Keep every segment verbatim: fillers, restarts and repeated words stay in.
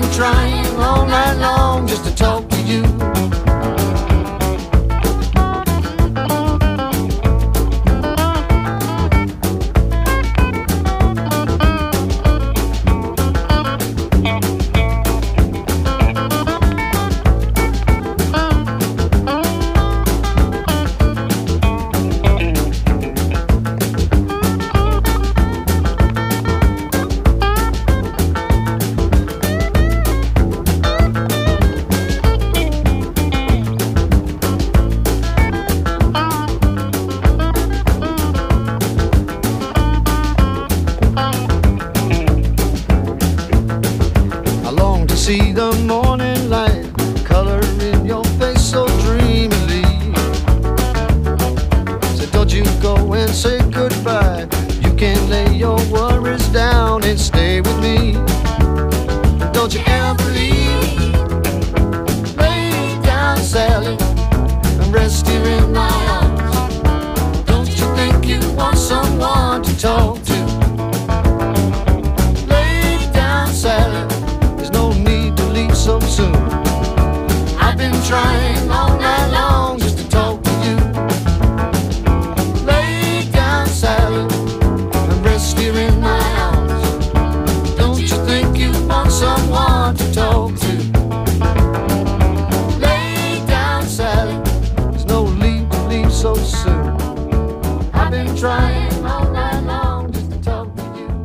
been trying all night long just to talk to you. See the morning light color in your face so dreamily. So don't you go and say goodbye. You can lay your worries down and stay with me. Don't you ever leave. Lay down, Sally, and rest here in my arms. Don't you think you want someone to talk to? Lay down, Sally, so soon. I've been trying all night long just to talk to you. Lay down, Sally, and rest here in my arms. Don't you think you want someone to talk to? Lay down, Sally, there's no need to leave so soon. I've been trying all night long just to talk to you.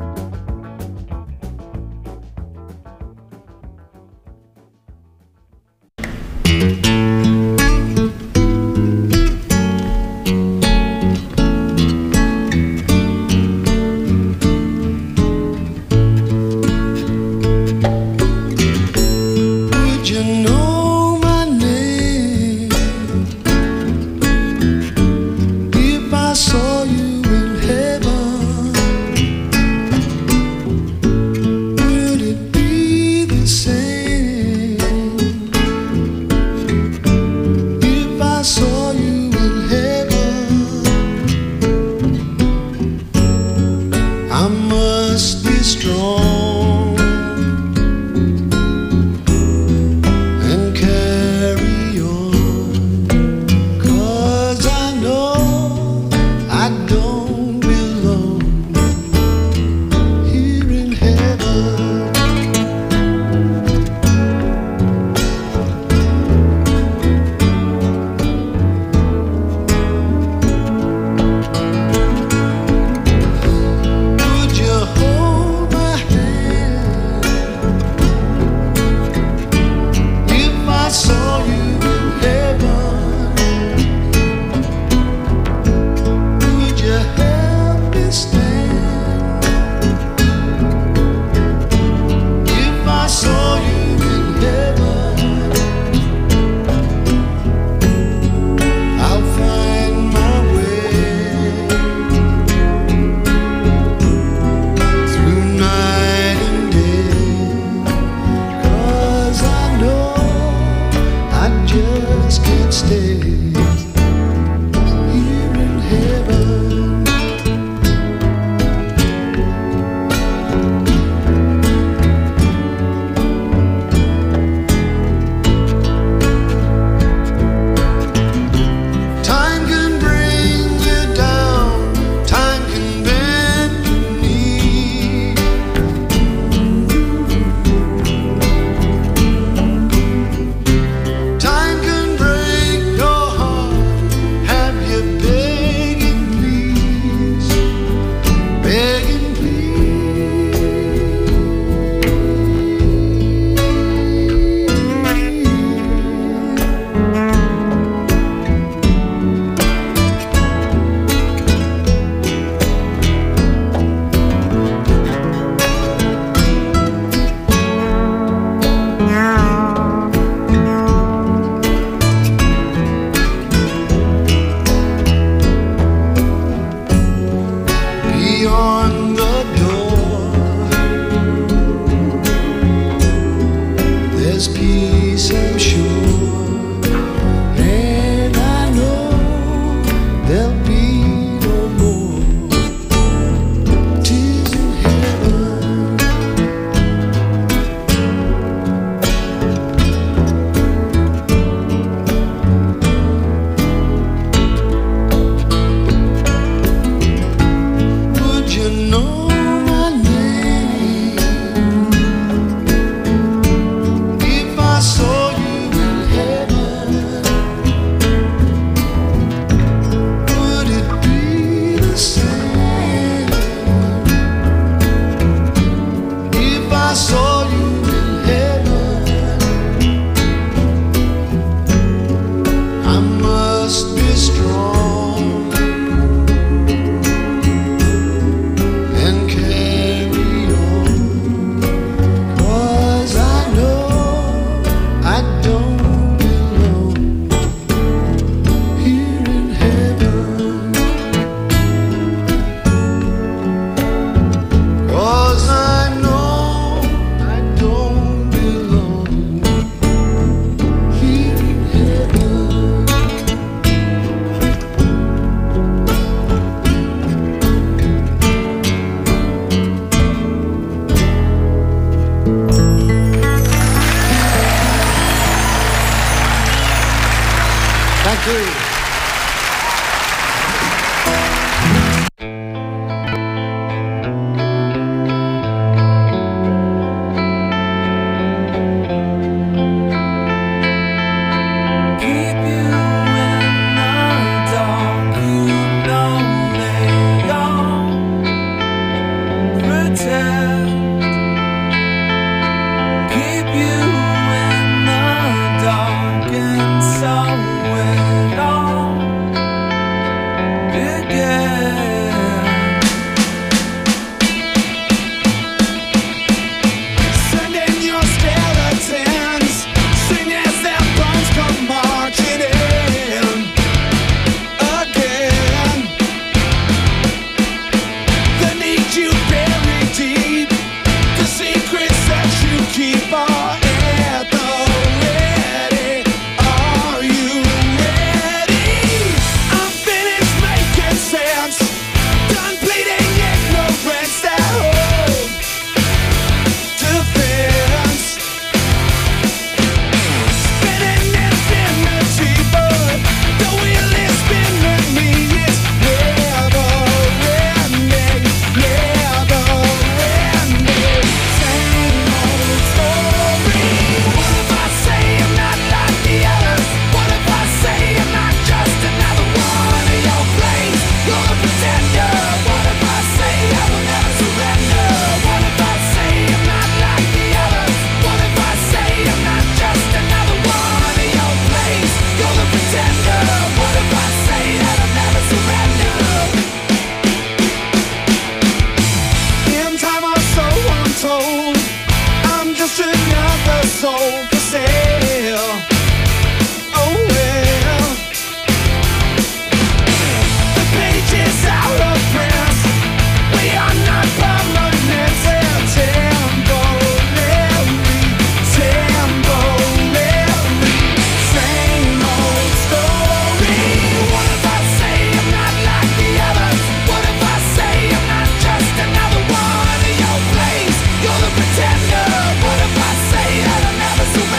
too. What if I say that I'll never surrender?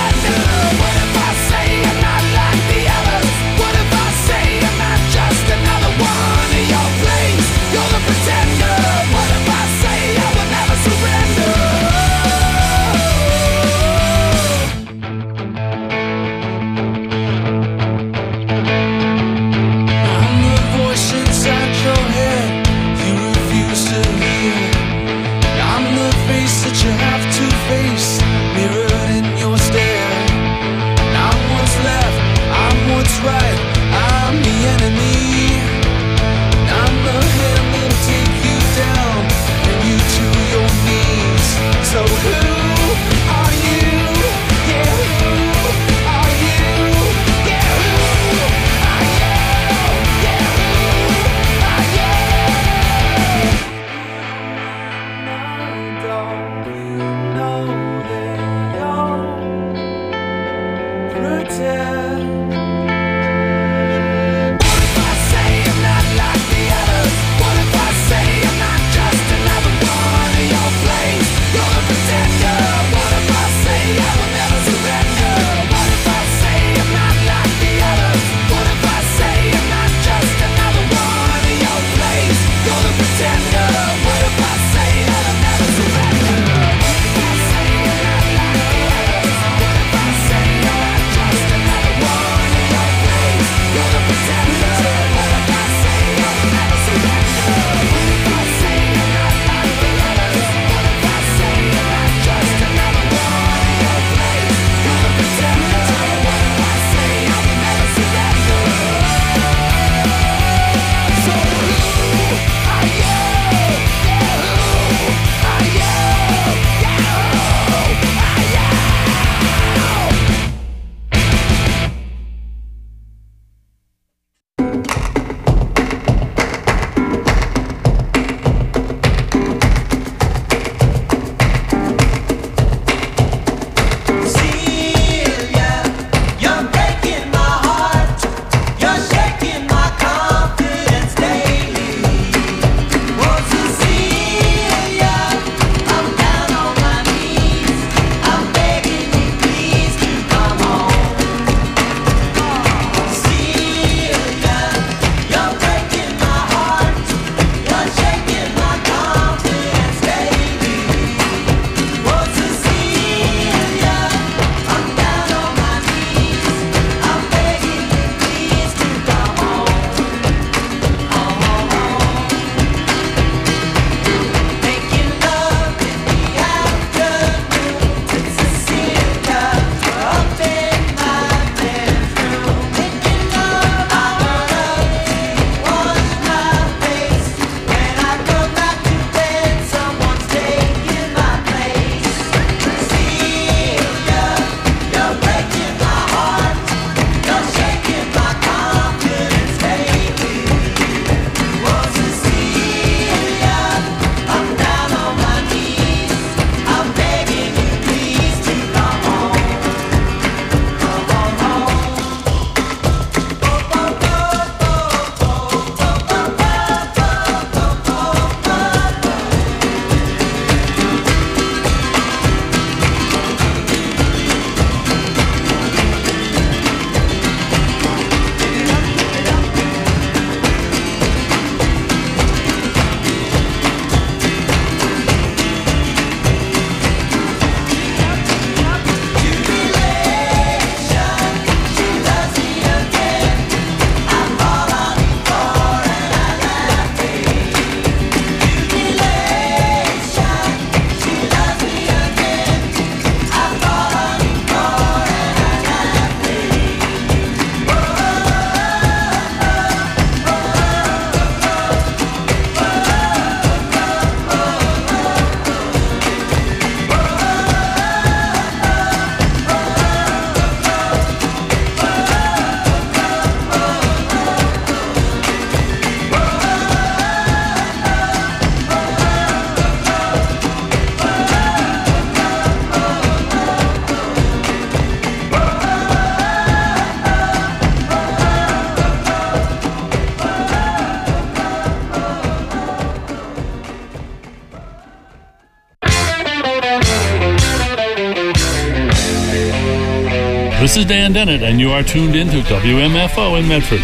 This is Dan Dennett, and you are tuned into W M F O in Medford.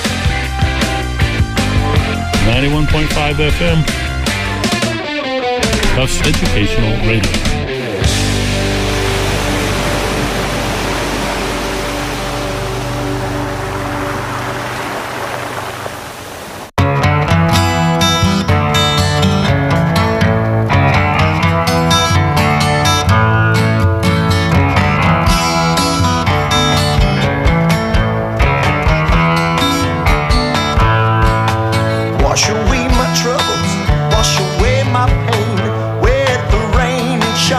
ninety-one point five F M. Tufts Educational Radio. Wash away my troubles, wash away my pain with the rain and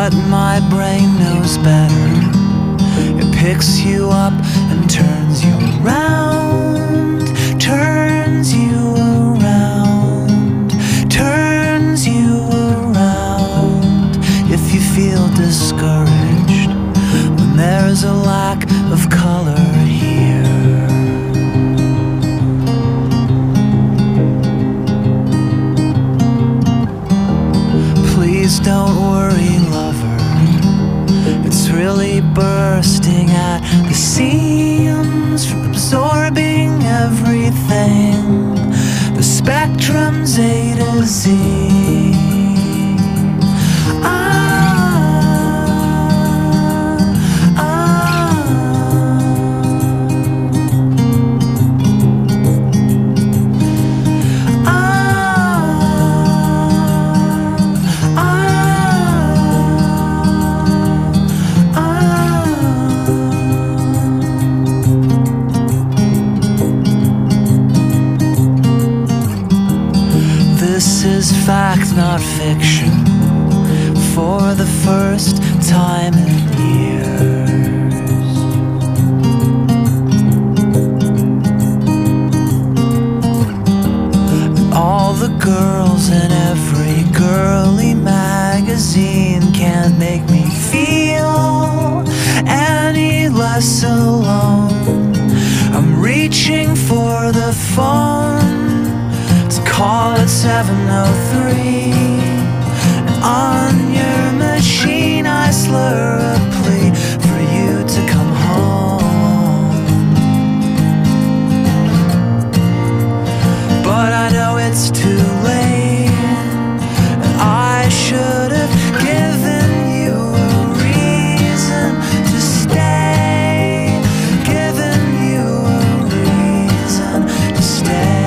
but my brain knows better. It picks you up and turns you around, turns you around, turns you around. If you feel discouraged when there's a lack of color here, please don't worry, lover. It's really bursting at the seams from absorbing everything. The spectrum's A to Z. Fact, not fiction, for the first time in years. All the girls in every girly magazine can't make me feel any less alone. I'm reaching for the phone, call it seven oh three, and on your machine I slur a plea for you to come home. But I know it's too late, and I should have given you a reason to stay, given you a reason to stay.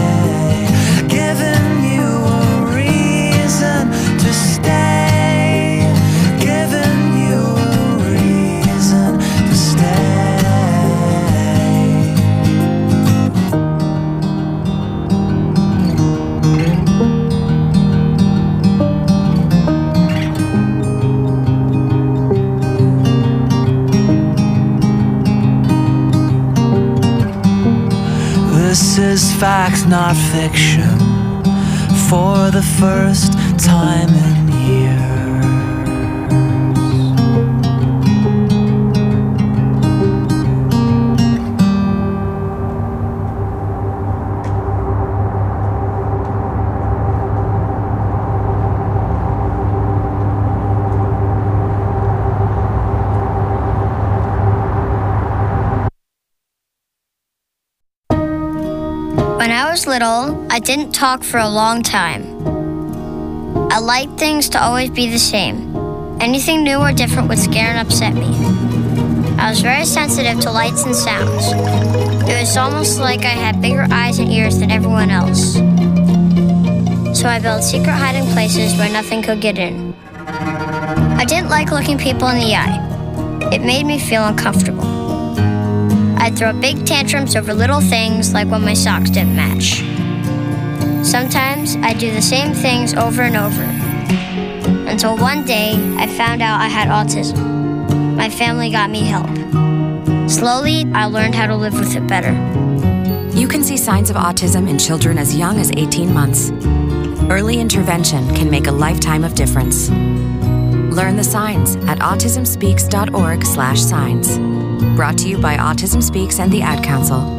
This is fact, not fiction, for the first time in years. When I was little, I didn't talk for a long time. I liked things to always be the same. Anything new or different would scare and upset me. I was very sensitive to lights and sounds. It was almost like I had bigger eyes and ears than everyone else. So I built secret hiding places where nothing could get in. I didn't like looking people in the eye. It made me feel uncomfortable. I'd throw big tantrums over little things like when my socks didn't match. Sometimes I'd do the same things over and over, until one day I found out I had autism. My family got me help. Slowly, I learned how to live with it better. You can see signs of autism in children as young as eighteen months. Early intervention can make a lifetime of difference. Learn the signs at autism speaks dot org slash signs. Brought to you by Autism Speaks and the Ad Council.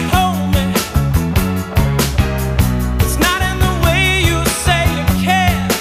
It's not in the way you say you care.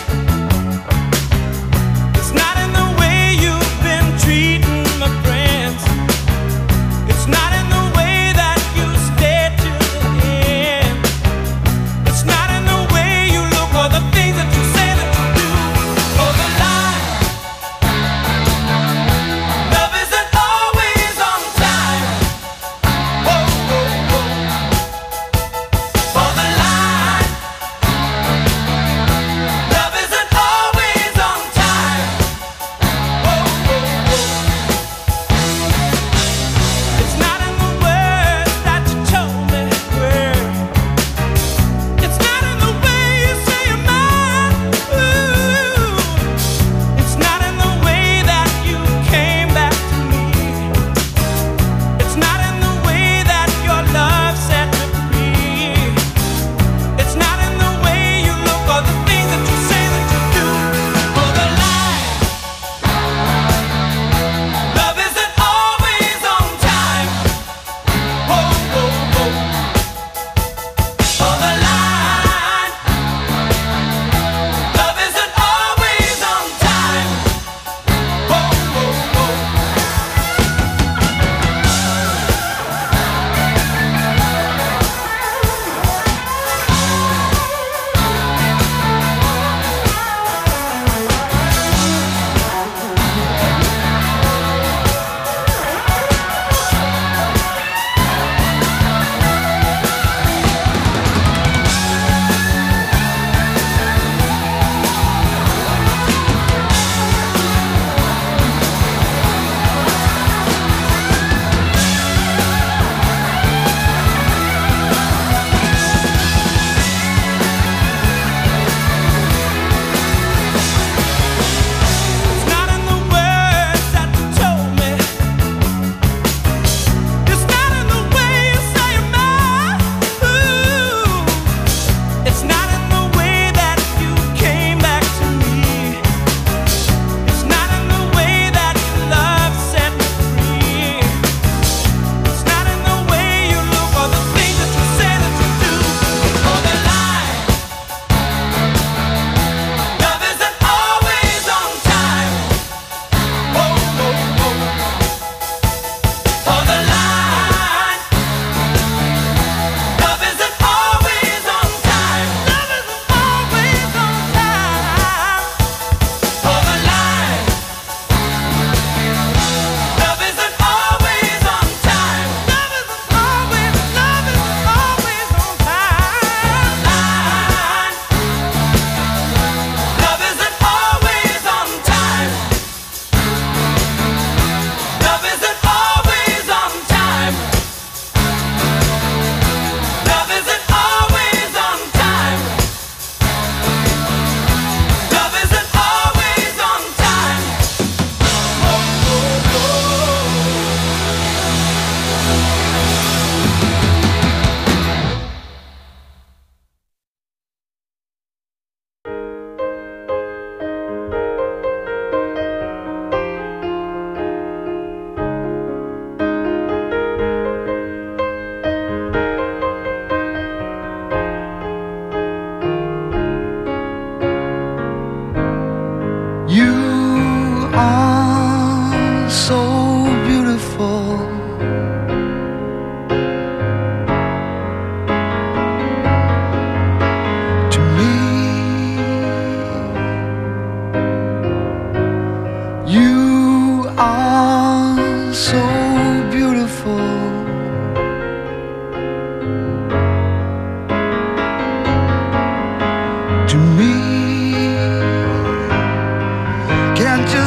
you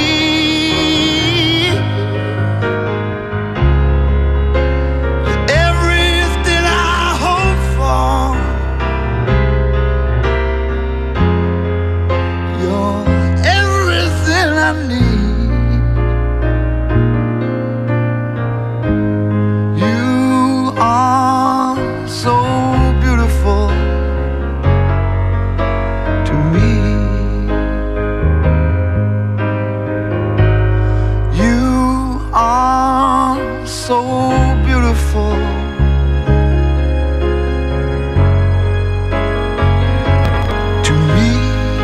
see? Everything I hope for, you're everything I need. You are so beautiful to me. You are so beautiful to me.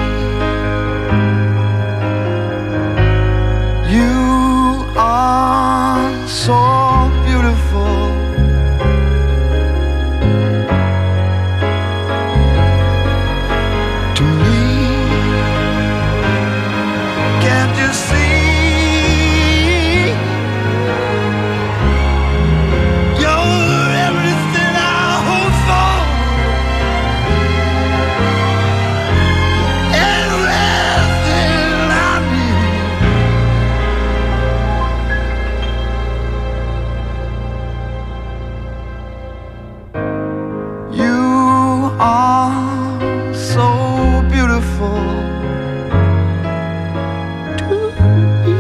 You are so beautiful to me. Can't you see? You're everything I hope for, everything I need. You are so beautiful to me.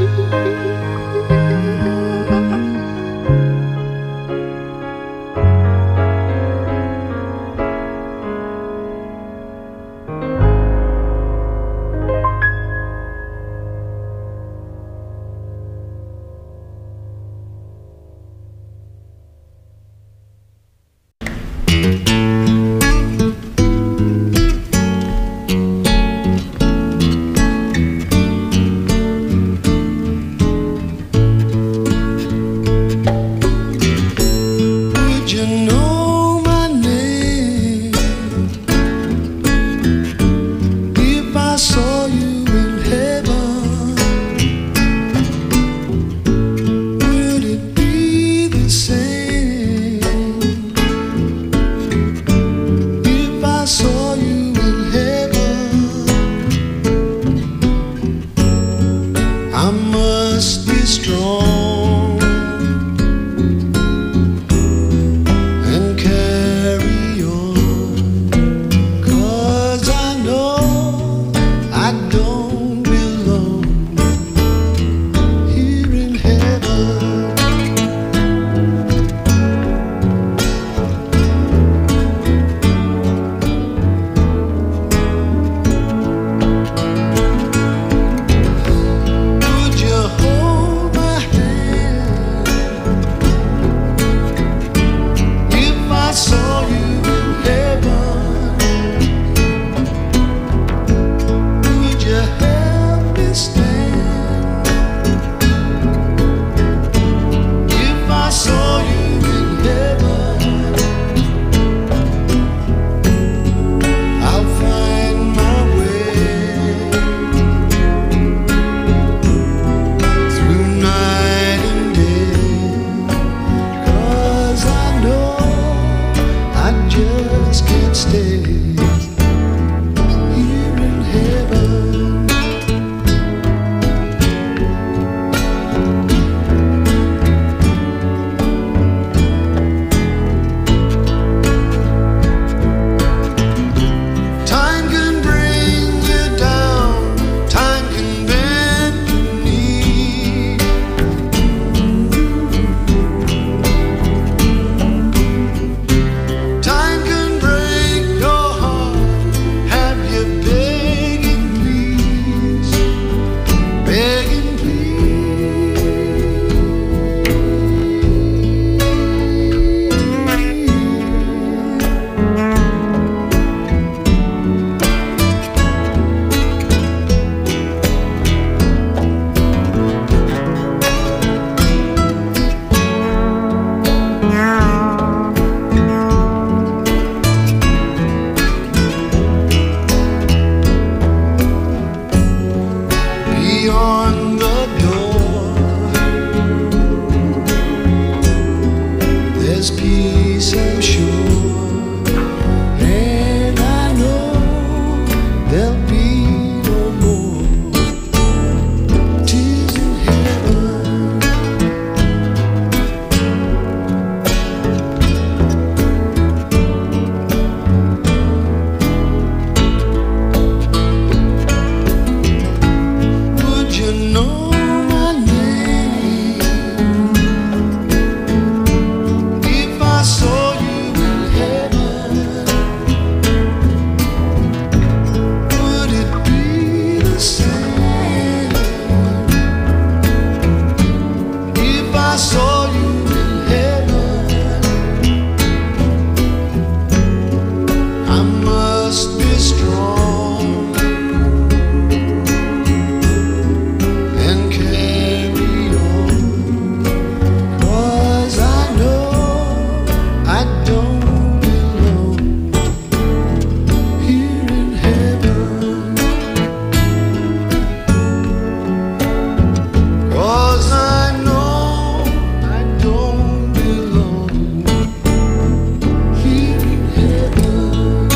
Would you know my name if I saw you in heaven? Would it be the same if I saw you in heaven? I must be strong and carry on, 'cause I know I don't belong here in heaven. Would you hold my hand if I saw you in heaven? Would you help me stand if I saw you in heaven? I'll find my way through night and day, 'cause I know I just can't stay here in heaven. Time can bring you down, time can bend your knee. Time can break your heart, have you begging please, begging beyond the door. There's peace, I'm sure, and I know there'll be no more know my name. If I saw you in heaven, would it be the same? If I saw you in heaven, I must be strong and carry on, 'cause I know I don't belong here in heaven, 'cause I know I don't belong here in heaven.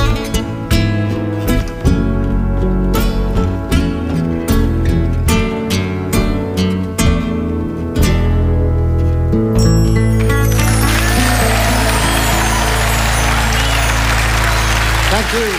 Thank you.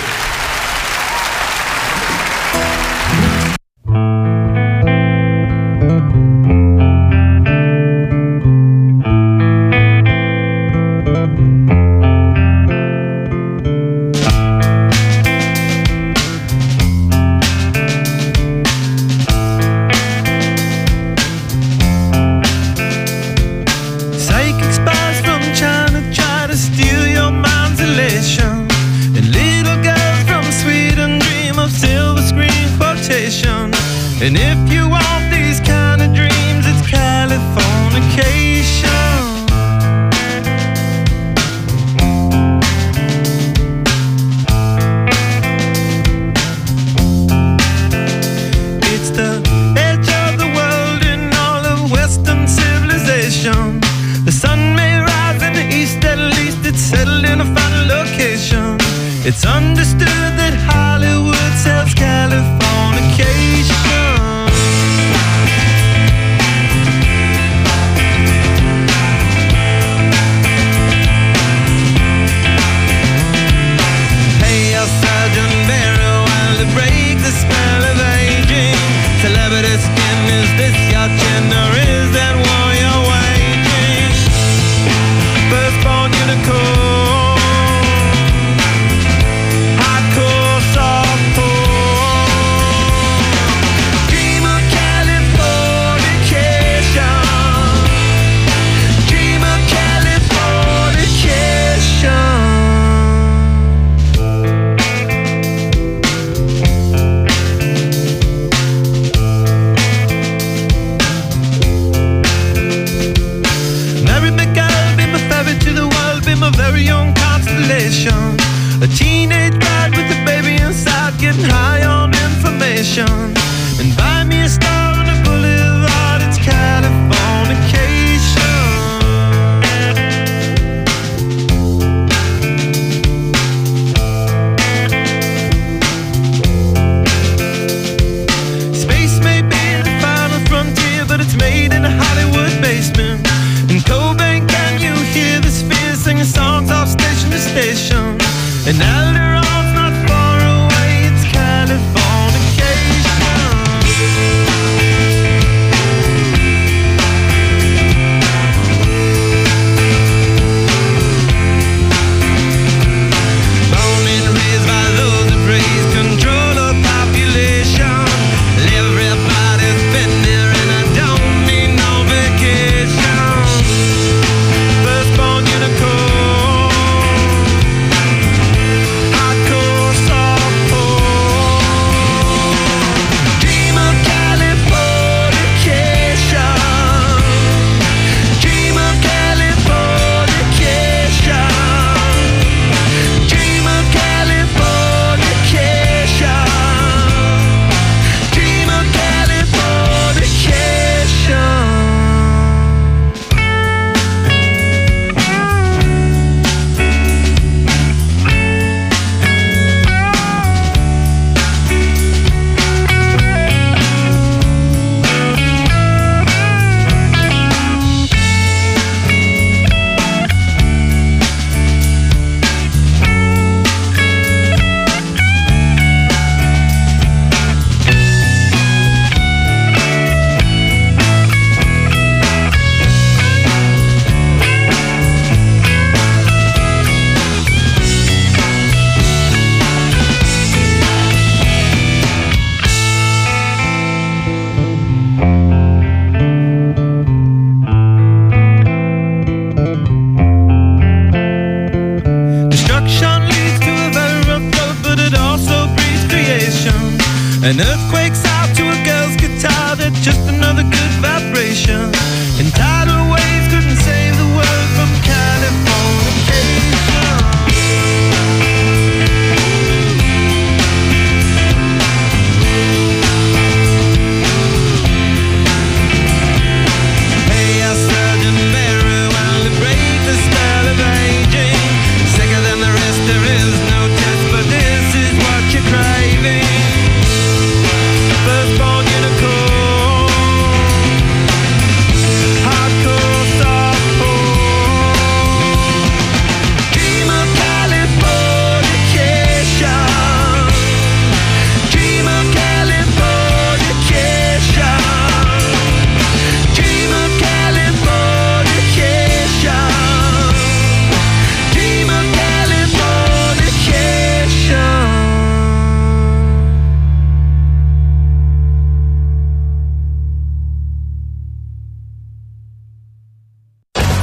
Psychic spies from China try to steal your mind's elation, and little girls from Sweden dream of silver screen quotation. And if you want these kind of dreams, it's Californication. It's the edge of the world in all of Western civilization. The sun may rise in the east, at least it's settled in a final location. It's understood that Hollywood sells Californication. Pay your surgeon very well to break the spell of aging. Celebrity skin, is this your chin or is that war you're waging? Firstborn unicorn, hardcore softcore. Dream of Californication. Dream of Californication. Marry me girl, be my fairy to the world, be my very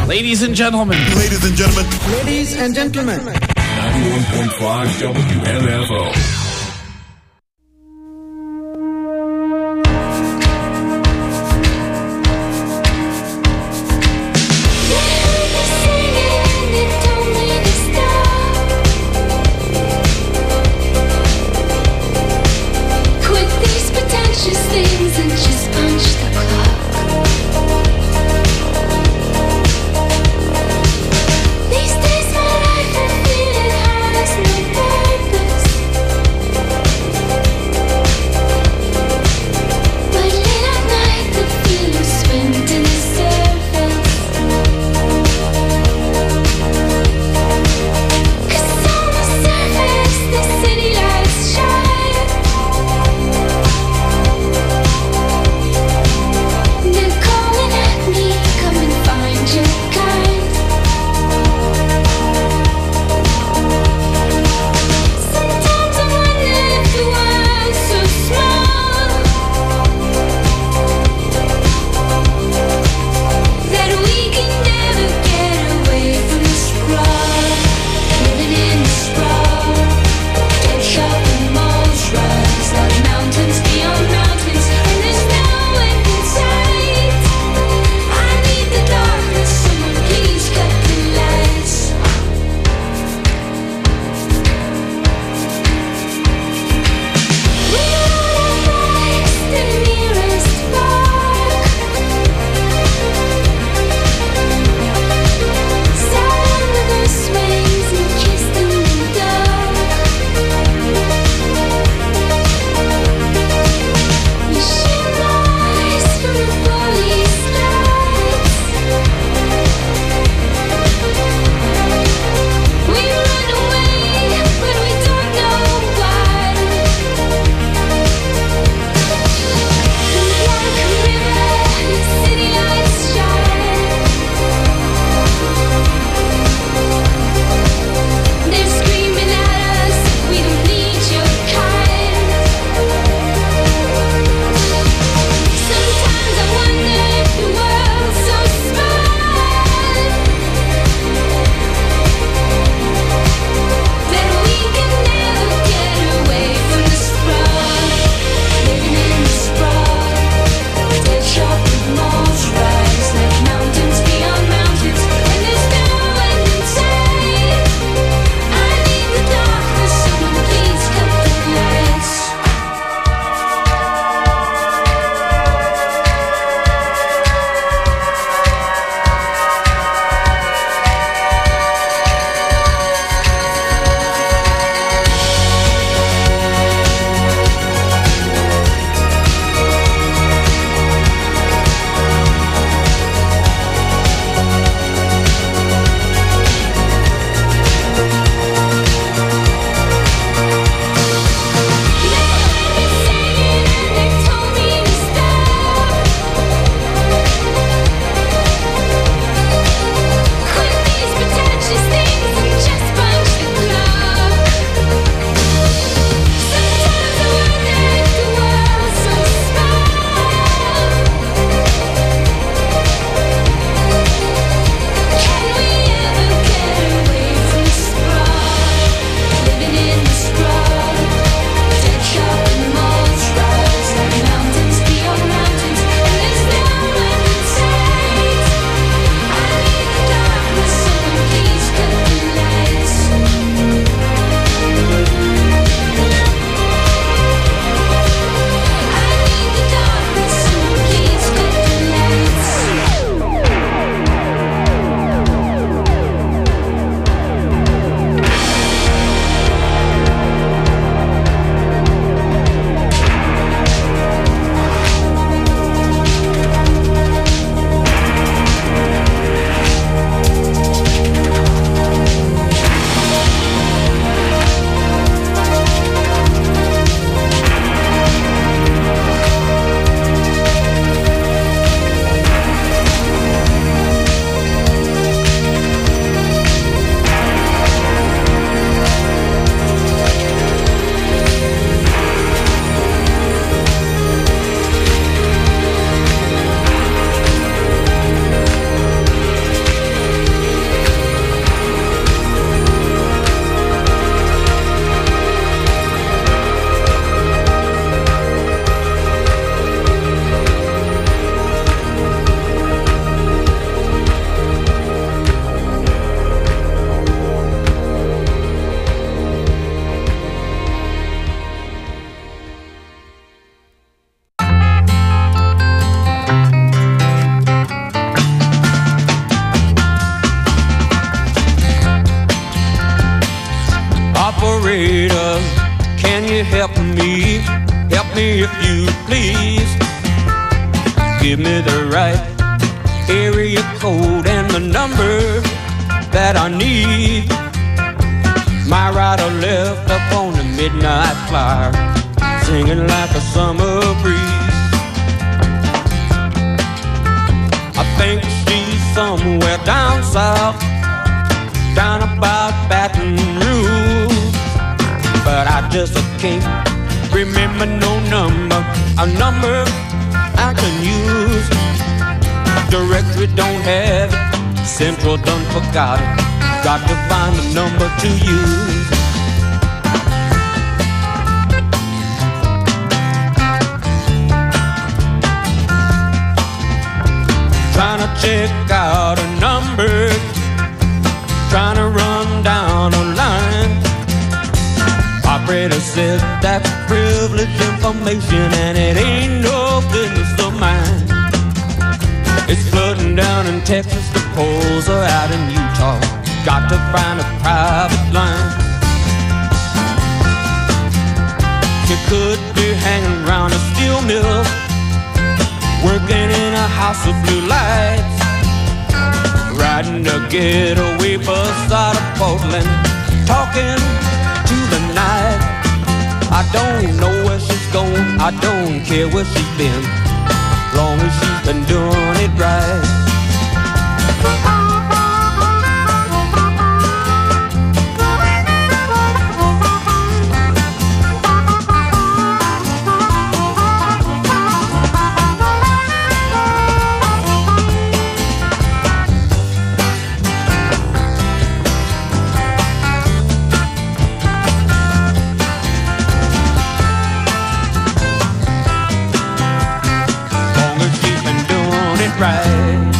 Ladies and gentlemen. Ladies and gentlemen. Ladies and gentlemen. ninety-one point five W M F O. These days my life I feel it has no purpose. me if you please. Give me the right area code and the number that I need. My right or left up on the midnight flyer, singing like a summer breeze. I think she's somewhere down south, down about Baton Rouge, but I just can't remember no number, a number I can use. Directory don't have it, Central done forgot it. Got to find a number to use. Trying to check out a number, trying to run down a line. Operator says that's privileged information and it ain't no business of mine. It's flooding down in Texas, the polls are out in Utah. Got to find a private line. She could be hanging around a steel mill, working in a house of blue lights, riding a getaway bus out of Portland, talking to the night. I don't know where she's going, I don't care where she's been, long as she's been doing it right. Right.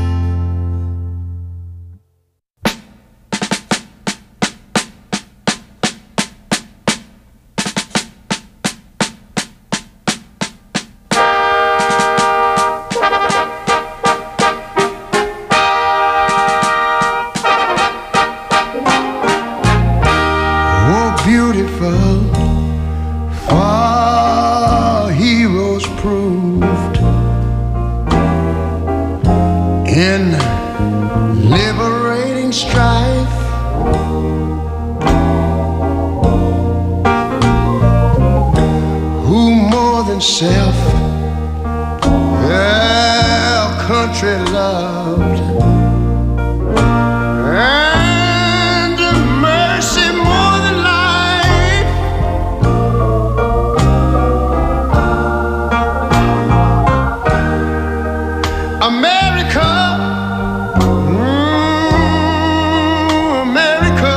Oh, beautiful, for heroes proved in liberating strife. Who more than self their country loved, and mercy more than life. America, mm, America,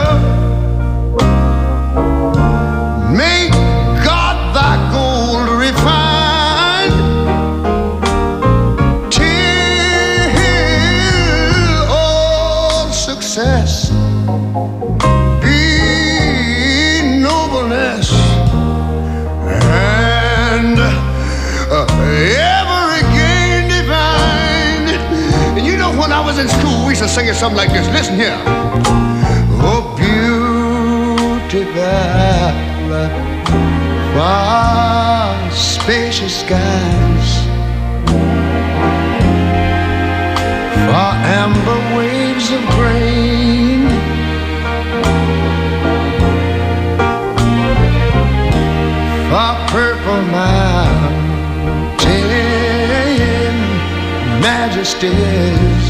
make God thy gold refined, till all success be nobleness, and uh, every gain divine. And you know, when I was in school, we used to sing it something like this. Listen here. Oh, beautiful, far spacious skies, far amber waves of grain, far purple mountain majesties,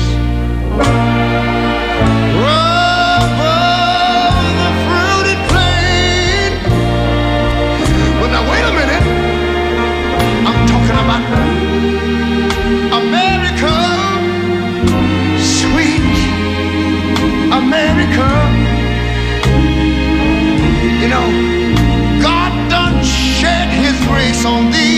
above the fruited plain. Well, now wait a minute. I'm talking about America, sweet America. You know, God done shed his grace on thee.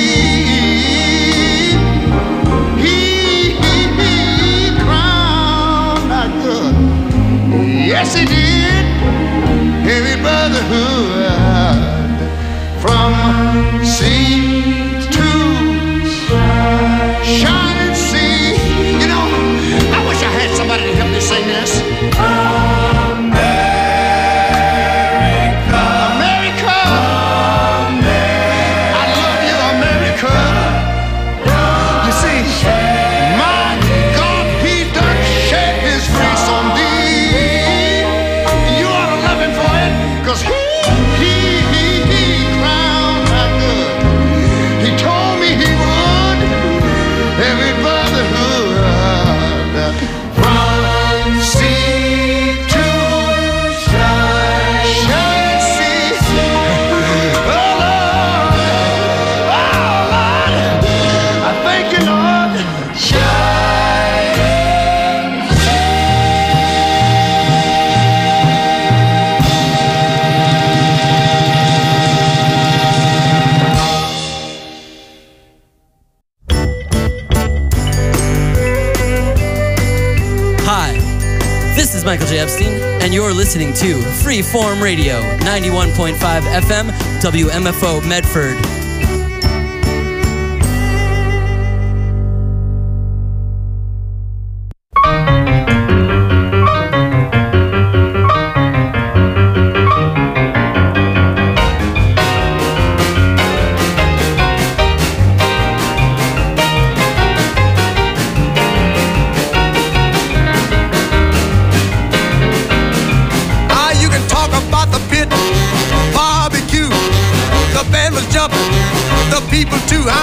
He, he, he crowned thy good. Yes, he did. Heavy brotherhood from sea to shining sea. You know, I wish I had somebody to help me sing this. America, America, I love you, is Michael J. Epstein, and you're listening to Freeform Radio, ninety-one point five F M, W M F O Medford. The people too.